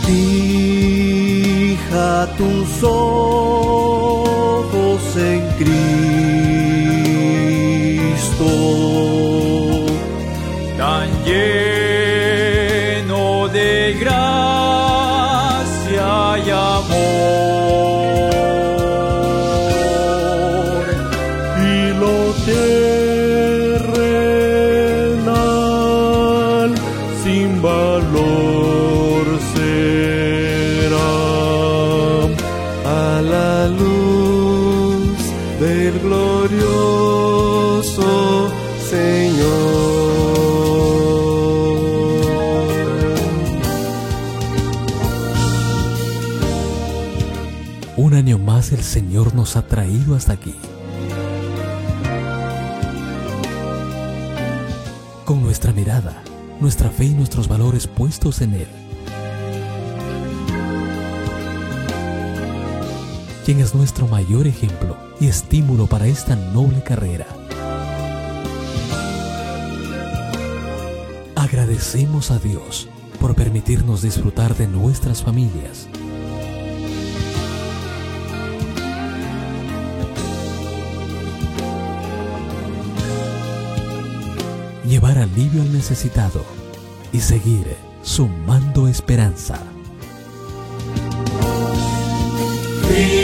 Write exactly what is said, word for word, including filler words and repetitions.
Fija tus ojos en Cristo, tan lleno de gracia y amor, y lo terrenal sin valor será a la luz del glorioso Señor. Un año más el Señor nos ha traído hasta aquí. Con nuestra mirada, nuestra fe y nuestros valores puestos en Él. Quien es nuestro mayor ejemplo y estímulo para esta noble carrera. Agradecemos a Dios por permitirnos disfrutar de nuestras familias. Llevar alivio al necesitado y seguir sumando esperanza. Sí.